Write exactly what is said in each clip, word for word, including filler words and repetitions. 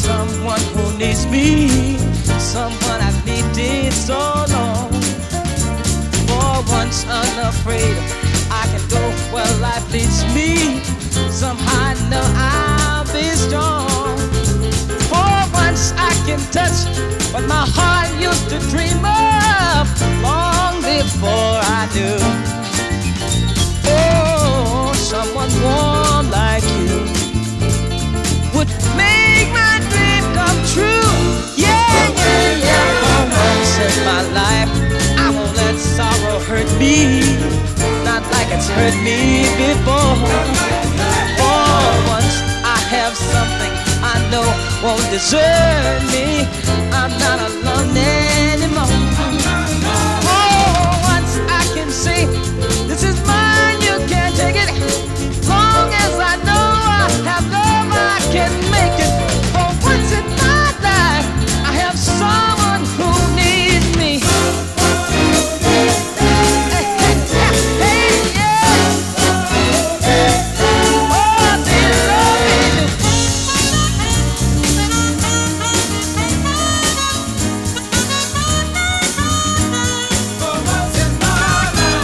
someone who needs me, someone I've needed so long. For once unafraid, I can go where life leads me. Somehow I know I'll be strong. For once I can touch what my heart used to dream of long before I knew. Oh, someone warm like you would make my dream come true. Yeah, yeah, yeah. For once in my life, I won't let sorrow hurt me, not like it's hurt me before. For once I have something I know won't desert me. I'm not alone anymore. For once I can say, this is mine, you can't take it. Long as I know I have love, I can make it. For once in my life, I have someone who needs me. Hey, hey, hey, yeah. Oh, they love me. For once in my life.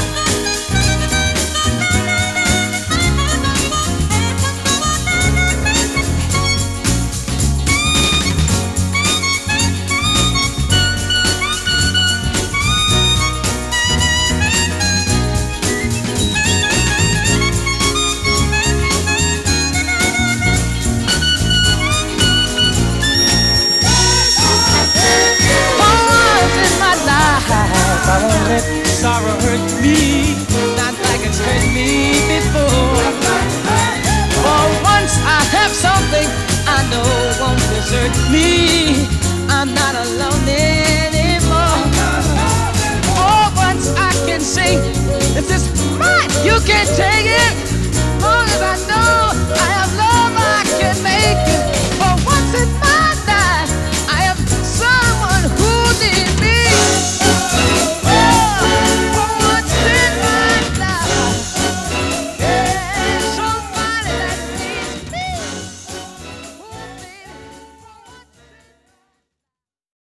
I won't let sorrow hurt me, not like it's hurt me before. For once I have something I know won't desert me. I'm not alone anymore. For once I can say, this is